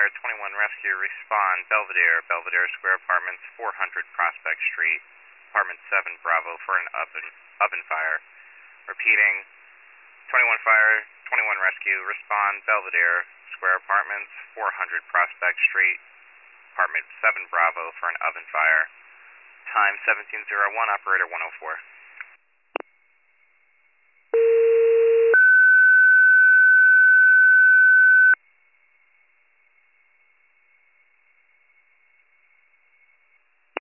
Fire, 21 Rescue, respond, Belvedere, Belvedere Square Apartments, 400 Prospect Street, Apartment 7 Bravo for an oven fire. Repeating, 21 Fire, 21 Rescue, respond, Belvedere Square Apartments, 400 Prospect Street, Apartment 7 Bravo for an oven fire. Time 1701, operator 104.